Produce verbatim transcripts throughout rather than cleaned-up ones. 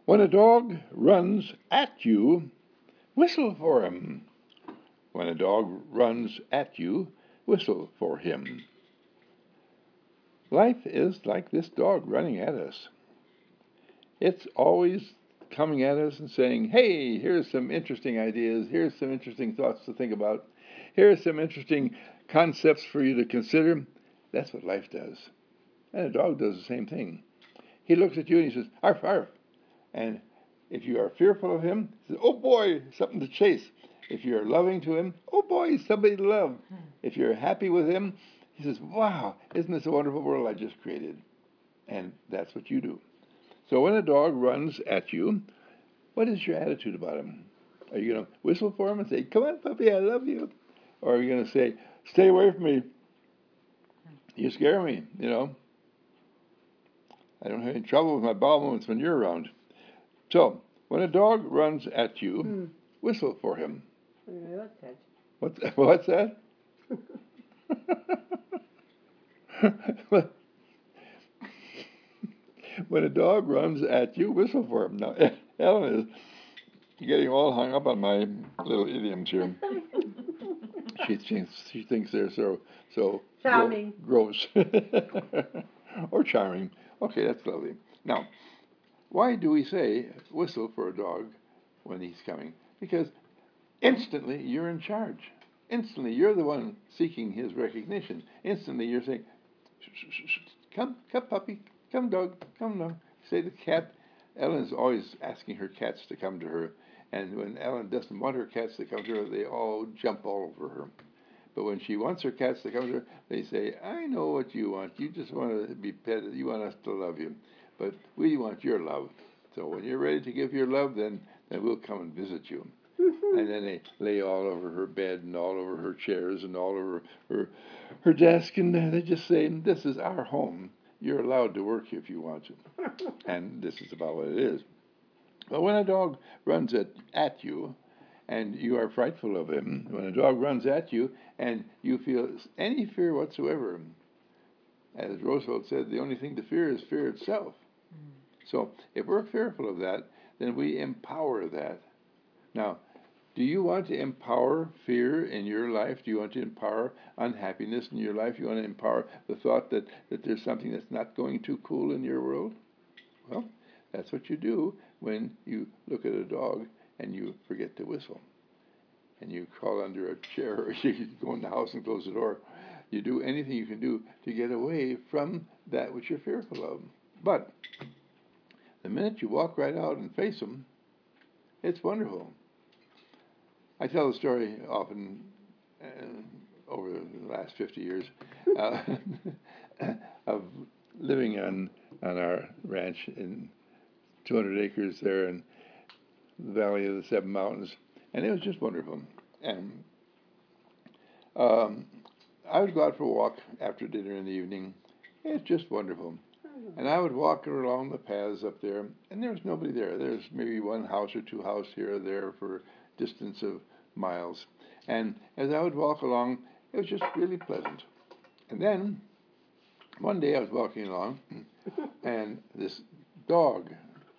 When a dog runs at you, whistle for him. When a dog runs at you, whistle for him. Life is like this dog running at us. It's always coming at us and saying, hey, here's some interesting ideas, here's some interesting thoughts to think about, here's some interesting concepts for you to consider. That's what life does. And a dog does the same thing. He looks at you and he says, arf, arf. And if you are fearful of him, he says, oh boy, something to chase. If you're loving to him, oh boy, somebody to love. If you're happy with him, he says, wow, isn't this a wonderful world I just created? And that's what you do. So when a dog runs at you, what is your attitude about him? Are you going to whistle for him and say, come on, puppy, I love you? Or are you going to say, stay away from me? You scare me, you know. I don't have any trouble with my bowel movements when you're around. So, when a dog runs at you, mm. whistle for him. What's that? What's, what's that? When a dog runs at you, whistle for him. Now, Ellen is getting all hung up on my little idioms here. she, thinks, she thinks they're so so charming, gro- gross, or charming. Okay, that's lovely. Now, why do we say whistle for a dog when he's coming? Because instantly you're in charge. Instantly you're the one seeking his recognition. Instantly you're saying, come, come, puppy. Come, dog, come, dog. Say the cat. Ellen's always asking her cats to come to her. And when Ellen doesn't want her cats to come to her, they all jump all over her. But when she wants her cats to come to her, they say, I know what you want. You just want to be petted. You want us to love you. But we want your love. So when you're ready to give your love, then, then we'll come and visit you. And then they lay all over her bed and all over her chairs and all over her, her desk. And they just say, this is our home. You're allowed to work if you want to. And this is about what it is. But when a dog runs at, at you, and you are frightful of him, when a dog runs at you, and you feel any fear whatsoever, as Roosevelt said, the only thing to fear is fear itself. Mm. So if we're fearful of that, then we empower that. Now, do you want to empower fear in your life? Do you want to empower unhappiness in your life? Do you want to empower the thought that, that there's something that's not going too cool in your world? Well, that's what you do when you look at a dog and you forget to whistle. And you crawl under a chair, or you go in the house and close the door. You do anything you can do to get away from that which you're fearful of. But the minute you walk right out and face them, it's wonderful. I tell the story often uh, over the last fifty years uh, of living on, on our ranch in two hundred acres there in the Valley of the Seven Mountains, and it was just wonderful. And um, I would go out for a walk after dinner in the evening. It's just wonderful. And I would walk along the paths up there, and there was nobody there. There's maybe one house or two houses here or there for a distance of miles. And as I would walk along, it was just really pleasant. And then one day I was walking along, and this dog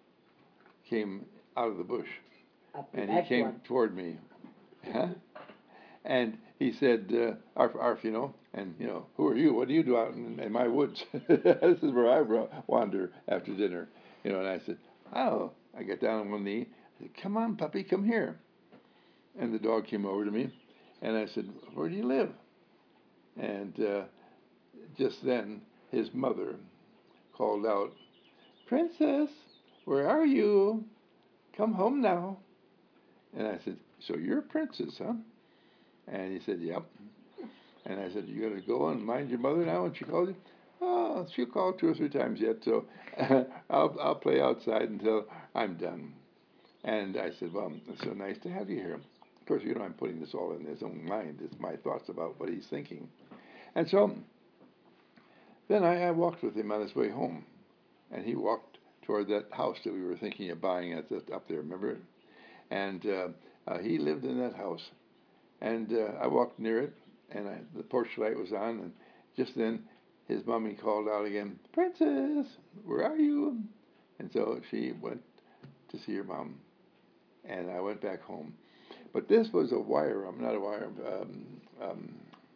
came out of the bush, and he came one. toward me. Huh? And he said, uh, arf, arf, you know, and, you know, who are you? What do you do out in, in my woods? This is where I wander after dinner. You know, and I said, oh, I got down on one knee. I said, come on, puppy, come here. And the dog came over to me, and I said, where do you live? And uh, just then, his mother called out, Princess, where are you? Come home now. And I said, so you're a princess, huh? And he said, yep. And I said, you going to go and mind your mother now when she calls you? Oh, she'll call two or three times yet, so I'll, I'll play outside until I'm done. And I said, well, it's so nice to have you here. Of course, you know, I'm putting this all in his own mind. It's my thoughts about what he's thinking. And so then I, I walked with him on his way home. And he walked toward that house that we were thinking of buying at the, up there, remember? And uh, uh, he lived in that house. And uh, I walked near it, and I, the porch light was on, and just then his mommy called out again, Princess, where are you? And so she went to see your mom. And I went back home. But this was a wire, um, not a wire, um, um,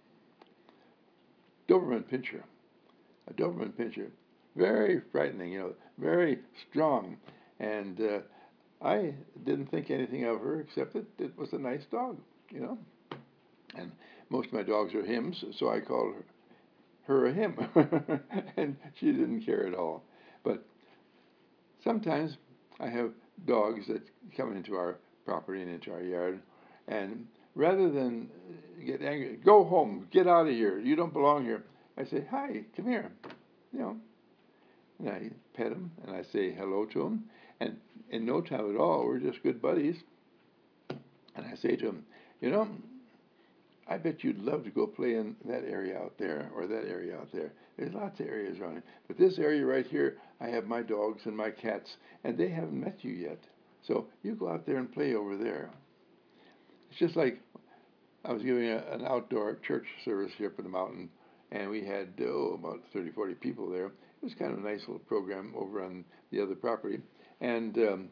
Doberman Pinscher. A Doberman Pinscher. Very frightening, you know, very strong. And uh, I didn't think anything of her except that it was a nice dog, you know. And most of my dogs are hims, so I called her, her a him. And she didn't care at all. But sometimes I have dogs that come into our property and into our yard, and rather than get angry, go home, get out of here, you don't belong here, I say, hi, come here, you know. And I pet him, and I say hello to him, and in no time at all, we're just good buddies. And I say to him, you know, I bet you'd love to go play in that area out there or that area out there. There's lots of areas around it. But this area right here, I have my dogs and my cats, and they haven't met you yet. So you go out there and play over there. It's just like I was giving a, an outdoor church service here up in the mountain, and we had, oh, about thirty, forty people there. It was kind of a nice little program over on the other property. And um,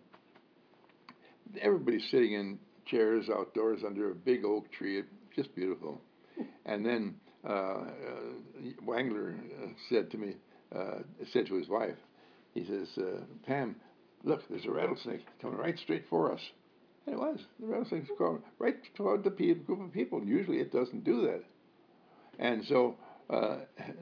everybody's sitting in chairs outdoors under a big oak tree. Just beautiful. And then uh, uh, Wangler uh, said to me, uh, said to his wife, he says, uh, Pam, look, there's a rattlesnake coming right straight for us. And it was. The rattlesnake's coming right toward the group of people. Usually it doesn't do that. And so uh,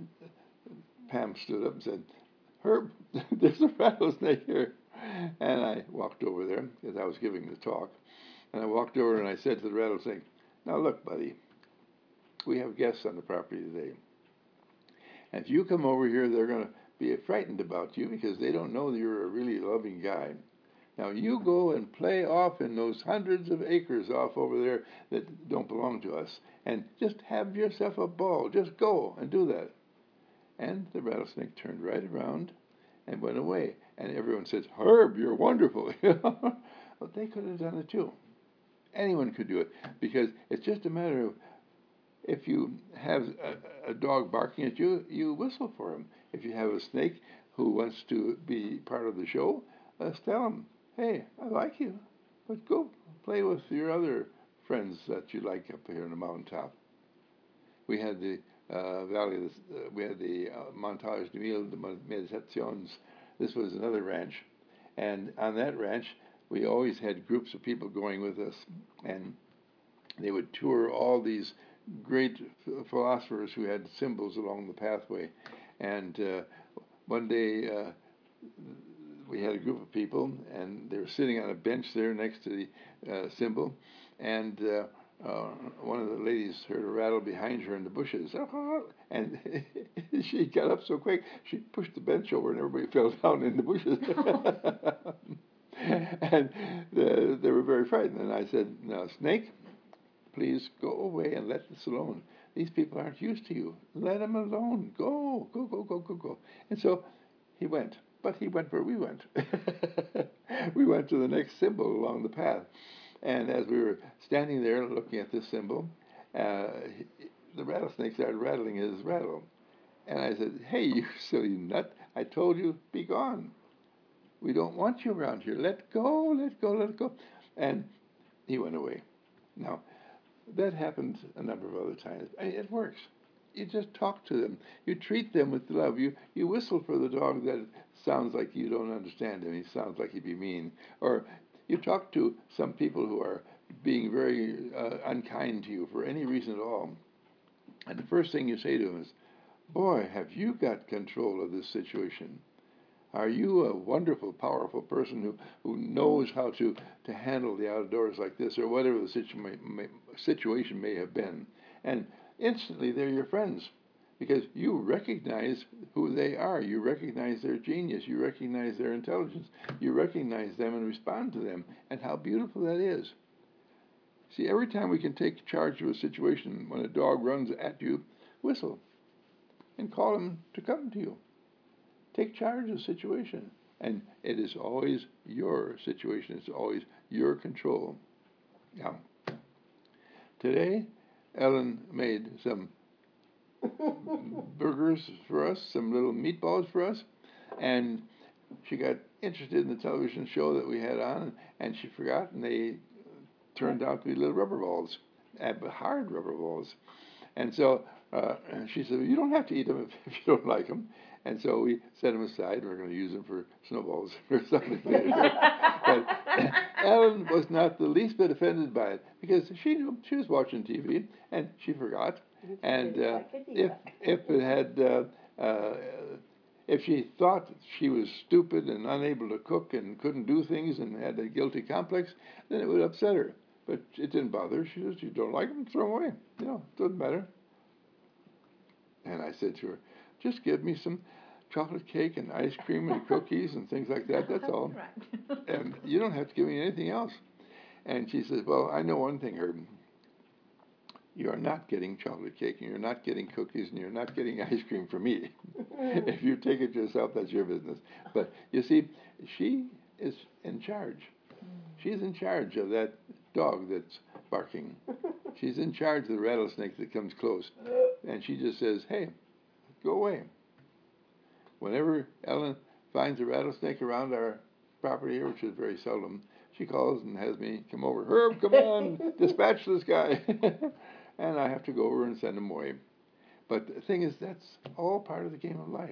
Pam stood up and said, Herb, there's a rattlesnake here. And I walked over there because I was giving the talk. And I walked over and I said to the rattlesnake, now look, buddy, we have guests on the property today. And if you come over here, they're going to be frightened about you because they don't know that you're a really loving guy. Now you go and play off in those hundreds of acres off over there that don't belong to us. And just have yourself a ball. Just go and do that. And the rattlesnake turned right around and went away. And everyone says, Herb, you're wonderful. Well, they could have done it too. Anyone could do it because it's just a matter of if you have a, a dog barking at you, you whistle for him. If you have a snake who wants to be part of the show, uh, tell him, hey, I like you, but go play with your other friends that you like up here on the mountaintop. We had the uh, Valley, of the, uh, we had the uh, Montage de Mille de Meditaciones. This was another ranch. And on that ranch, we always had groups of people going with us, and they would tour all these great philosophers who had symbols along the pathway. And uh, one day uh, we had a group of people, and they were sitting on a bench there next to the uh, symbol, and uh, uh, one of the ladies heard a rattle behind her in the bushes, and she got up so quick, she pushed the bench over, and everybody fell down in the bushes. And the, they were very frightened. And I said, now, Snake, please go away and let this alone. These people aren't used to you. Let them alone. Go, go, go, go, go, go. And so he went. But he went where we went. We went to the next symbol along the path. And as we were standing there looking at this symbol, uh, the rattlesnake started rattling his rattle. And I said, hey, you silly nut, I told you, be gone. We don't want you around here. Let go, let go, let go. And he went away. Now, that happened a number of other times. I mean, it works. You just talk to them. You treat them with love. You you whistle for the dog that sounds like you don't understand him. He sounds like he'd be mean. Or you talk to some people who are being very uh, unkind to you for any reason at all. And the first thing you say to them is, boy, have you got control of this situation? Are you a wonderful, powerful person who, who knows how to, to handle the outdoors like this or whatever the situ- may, may, situation may have been? And instantly they're your friends because you recognize who they are. You recognize their genius. You recognize their intelligence. You recognize them and respond to them and how beautiful that is. See, every time we can take charge of a situation when a dog runs at you, whistle and call him to come to you. Take charge of the situation. And it is always your situation. It's always your control. Now, today, Ellen made some burgers for us, some little meatballs for us, and she got interested in the television show that we had on, and she forgot, and they turned out to be little rubber balls, hard rubber balls. And so uh, she said, well, you don't have to eat them if, if you don't like them. And so we set them aside. We're going to use them for snowballs or something later. But Ellen was not the least bit offended by it because she knew she was watching T V and she forgot. And uh, if if it had uh, uh, if she thought she was stupid and unable to cook and couldn't do things and had a guilty complex, then it would upset her. But it didn't bother her. She said, you don't like them, throw them away. You know, it doesn't matter. And I said to her, just give me some chocolate cake and ice cream and cookies and things like that. That's all. And you don't have to give me anything else. And she says, well, I know one thing, Herb. You are not getting chocolate cake and you're not getting cookies and you're not getting ice cream from me. If you take it yourself, that's your business. But you see, she is in charge. She's in charge of that dog that's barking. She's in charge of the rattlesnake that comes close. And she just says, hey, go away. Whenever Ellen finds a rattlesnake around our property here, which is very seldom, she calls and has me come over. Herb, come on, dispatch this guy. And I have to go over and send him away. But the thing is, that's all part of the game of life.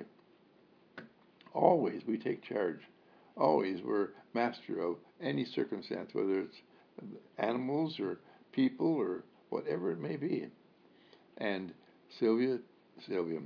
Always we take charge. Always we're master of any circumstance, whether it's animals or people or whatever it may be. And Sylvia, Sylvia,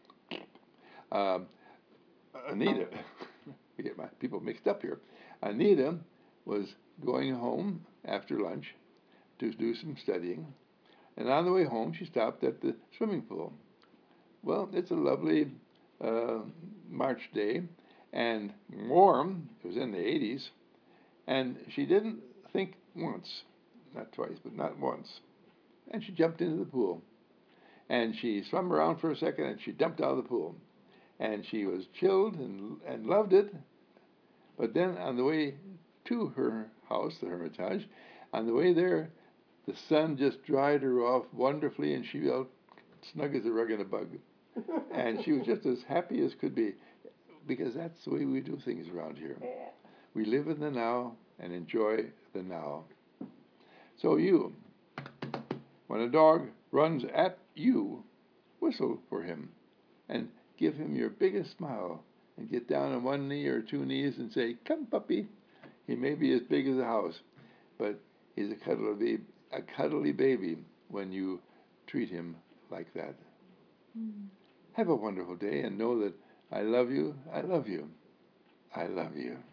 um, Anita, we get my people mixed up here. Anita was going home after lunch to do some studying. And on the way home, she stopped at the swimming pool. Well, it's a lovely uh, March day and warm. It was in the eighties. And she didn't think once, not twice, but not once. And she jumped into the pool. And she swam around for a second and she jumped out of the pool. And she was chilled and, and loved it. But then on the way to her house, the Hermitage, on the way there, the sun just dried her off wonderfully, and she felt snug as a rug in a bug. And she was just as happy as could be, because that's the way we do things around here. We live in the now and enjoy the now. So you, when a dog runs at you, whistle for him and give him your biggest smile and get down on one knee or two knees and say, come puppy. He may be as big as a house, but he's a cuddly baby, a cuddly baby when you treat him like that. Mm. Have a wonderful day and know that I love you, I love you, I love you.